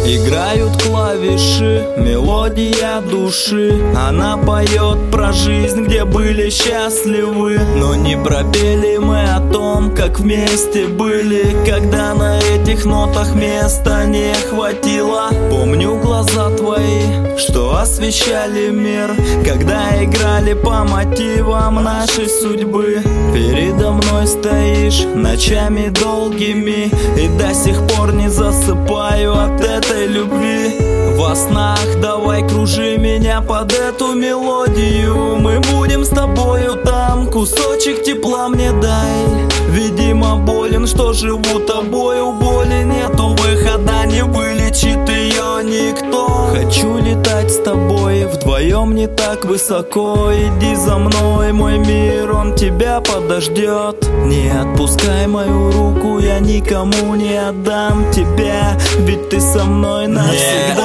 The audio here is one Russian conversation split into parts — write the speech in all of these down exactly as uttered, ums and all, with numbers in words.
Играют клавиши, мелодия души. Она поет про жизнь, где были счастливы. Но не пропели мы о том, как вместе были, когда на этих нотах места не хватило. Помню глаза твои, что освещали мир, когда играли по мотивам нашей судьбы. Передо мной стоишь ночами долгими, и до сих пор не засыпаю от этой любви. Во снах давай кружи меня под эту мелодию. Мы будем с тобою там, кусочек тепла мне дай. Видимо болен, что живу тобою, боли нету выхода, не вылечит ее никто. Хочу летать с тобой, вдвоем не так высоко. Иди за мной, мой мир, он тебя подождет. Не отпускай мою руку, я никому не отдам тебя, ведь ты со мной навсегда.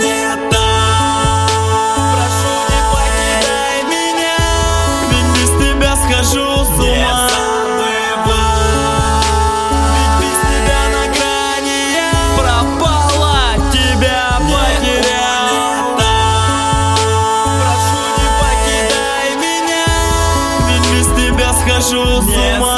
Схожу с ума. Ведь без тебя на грани я пропала, тебя потерял. Прошу, не покидай меня, ведь без тебя схожу с ума.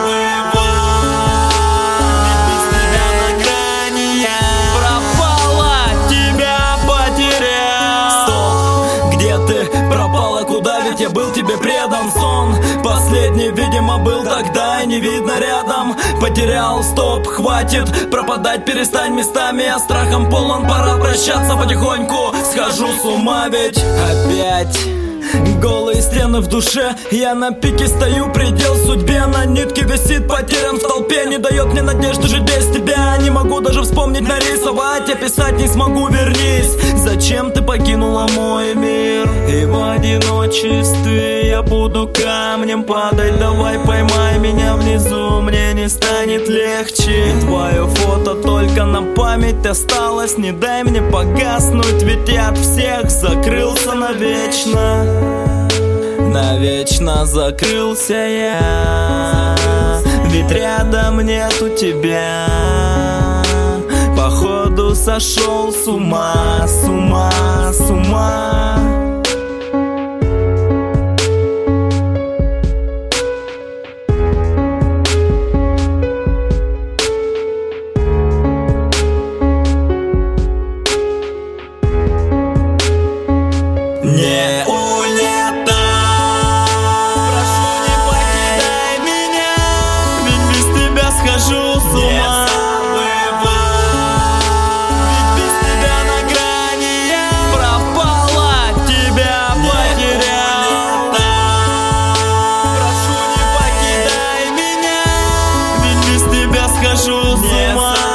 Ведь без тебя на грани я пропала, тебя потерял. Стоп, где ты пропала, куда, ведь я был тебе предан. Сон последний, видимо, был тогда, и не видно рядом. Потерял, стоп, хватит пропадать, перестань местами. Я страхом полон, пора прощаться потихоньку. Схожу с ума, ведь опять голые стены в душе. Я на пике стою, предел судьбе. На нитке висит, потерян в толпе. Не дает мне надежды жить без тебя. Не могу даже вспомнить, нарисовать. Я писать не смогу, вернись. Зачем ты покинула мой мир? И в одиночестве я буду камнем падать. Давай поймай меня внизу, мне не станет легче. И твое фото только на память осталось. Не дай мне погаснуть, ведь я от всех закрылся навечно. Навечно закрылся я, ведь рядом нету тебя. Походу сошел с ума, с ума, с ума. Не улетай, прошу, не покидай меня, ведь без тебя схожу с ума. Ведь без тебя на грани я пропала, тебя потерял. Прошу, не покидай меня, ведь без тебя схожу с ума.